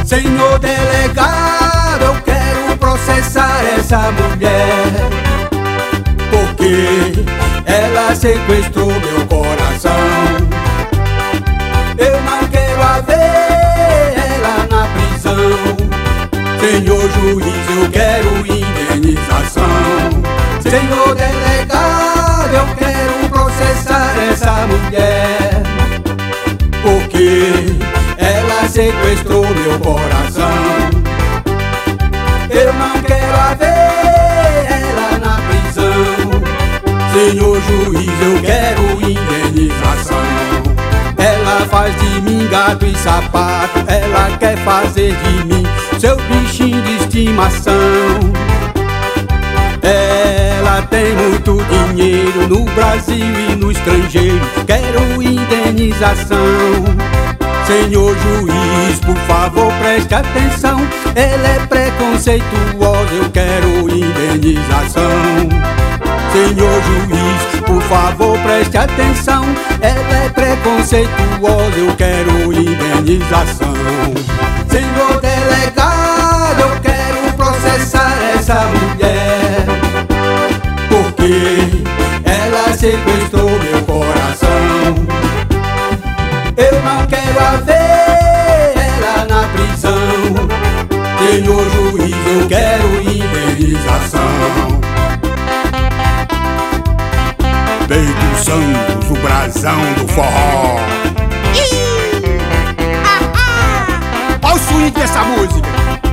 Senhor delegado, eu quero processar essa mulher, porque ela sequestrou meu coração. Eu não quero haver ela na prisão. Senhor juiz, eu quero indenização. Senhor delegado, eu quero processar essa mulher, porque ela sequestrou meu coração. Eu não quero haver ela na prisão. Senhor juiz, eu quero indenização. Ela faz de mim gato e sapato, ela quer fazer de mim seu bichinho de estimação. Ela tem muito dinheiro no Brasil e no estrangeiro, quero indenização. Senhor juiz, por favor, preste atenção. Ela é preconceituosa, eu quero indenização. Senhor juiz, por favor, preste atenção. Ela é preconceituosa, eu quero indenização. Senhor delegado, eu quero processar essa mulher, porque ela sequestrou meu coração. Eu não quero haver ela na prisão. Senhor juiz, eu quero indenização. Peito Santos, o brasão do forró. Olha o swing dessa música.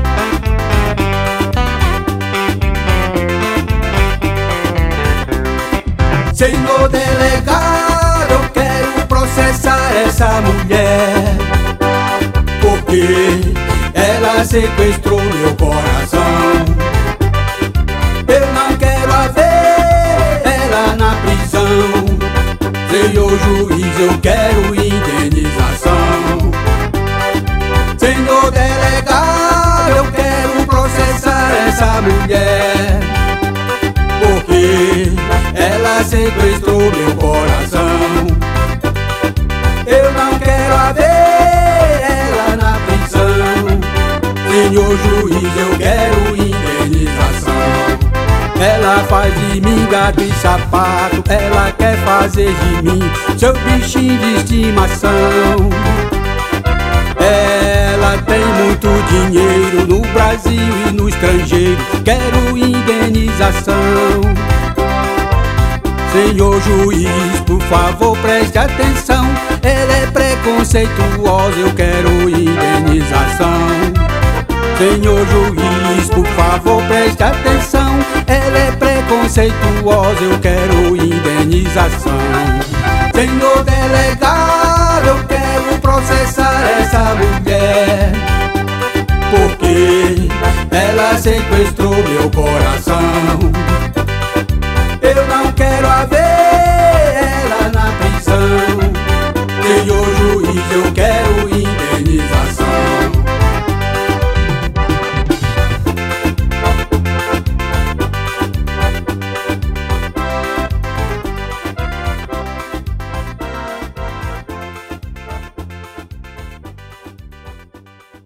Senhor delegado, eu quero processar essa mulher, porque ela sequestrou meu coração. Eu não quero haver ela na prisão. Senhor juiz, eu quero indenização. Senhor delegado, eu quero processar essa mulher, porque ela sequestrou meu coração. Eu não quero haver ela na prisão. Senhor juiz, eu quero indenização. Ela faz de mim gato e sapato, ela quer fazer de mim seu bichinho de estimação. Ela tem muito dinheiro no Brasil e no estrangeiro, quero indenização. Senhor juiz, por favor, preste atenção. Ela é preconceituosa, eu quero indenização. Senhor juiz, por favor, preste atenção. Ela é preconceituosa, eu quero indenização. Senhor delegado, eu quero processar essa mulher, porque ela sequestrou meu coração.